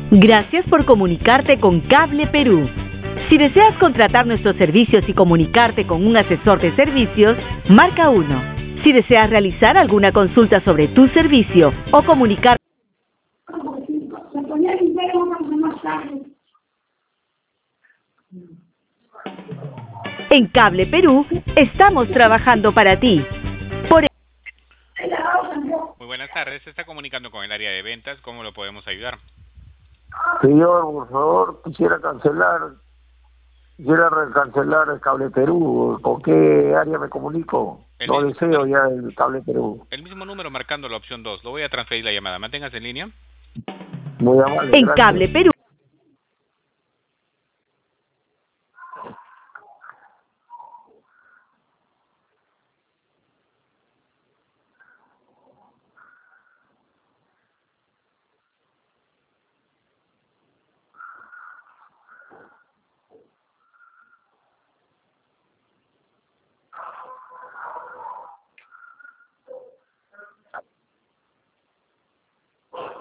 Gracias por comunicarte con Cable Perú. Si deseas contratar nuestros servicios y comunicarte con un asesor de servicios, marca 1. Si deseas realizar alguna consulta sobre tu servicio o comunicar... En Cable Perú, estamos trabajando para ti. Muy buenas tardes, se está comunicando con el área de ventas, ¿cómo lo podemos ayudar? Señor, por favor, quisiera cancelar el Cable Perú. ¿Con qué área me comunico? No deseo ya el Cable Perú. El mismo número marcando la opción 2. Lo voy a transferir la llamada. Manténgase en línea. Muy amable. En Gracias. Cable Perú.